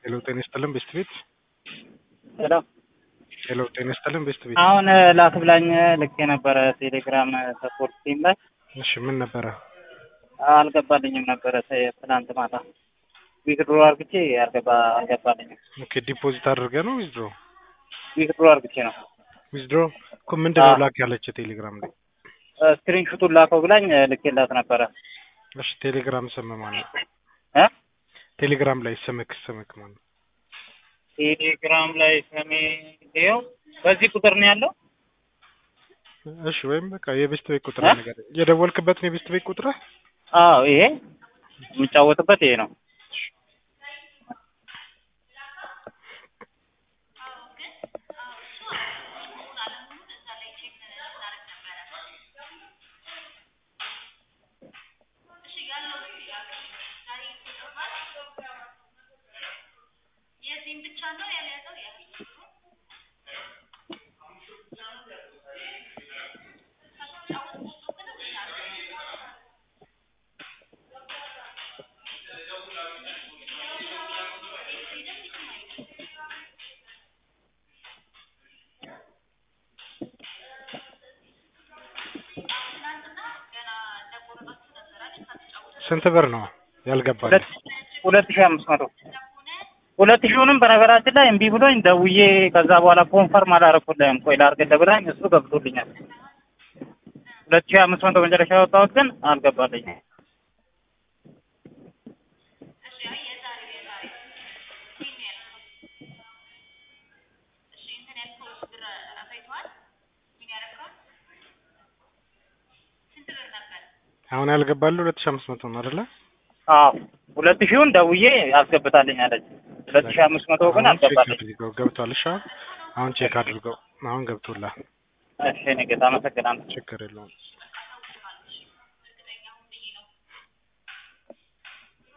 ሄሎ ጤና ይስጥልን ቤስት ቤት። ሄሎ ሄሎ ጤና ይስጥልን ቤስት ቤት። አሁን ላክብላኝ ልክ የነበረ ቴሌግራም ሰፖርት ቲም ላይ እሺ ምን ነበረ? አልገባልኝም ነበረ ትናንት ማታ ዊዝድሮ አርግቼ አልገባልኝም። ኦኬ ዲፖዚት አድርገህ ነው ዊዝድሮ? ዊዝድሮ አርግቼ ነው። ዊዝድሮ እኮ ምንድነው ላክ ያለች ቴሌግራም ላይ? ስክሪንሹቱን ላከው ብላኝ ልኬላት ነበረ። እሺ ቴሌግራም ስም ማን ነው? እ ቴሌግራም ላይ ስምክ ማን ነው? ቴሌግራም ላይ ስሜ ይኸው በዚህ ቁጥር ነው ያለው። እሺ ወይም በቃ የቤስት ቤት ቁጥር ነገር የደወልክበት ነው የቤስት ቤት ቁጥር? አዎ ይሄ የምጫወትበት ይሄ ነው። ስንት ብር ነው ያልገባል? 2500 2000ንም በነገራችን ላይ እምቢ ብሎኝ ደውዬ ከዛ በኋላ ኮንፈርም አላረኩልኝም። ቆይ ላድርግልህ ብላኝ እሱ ገብቶልኛል። 2500 መጨረሻ ያወጣሁት ግን አልገባልኝም። አሁን ያልገባል 2500 ነው አይደለ? አዎ 2000ን ደውዬ አስገብታልኝ አለች። 2500 ግን አልገባልኝ። ገብቷል። እሺ አሁን ቼክ አድርገው። አሁን ገብቶላል። እሺ እኔ ጌታ አመሰግናለሁ። ችግር የለውም።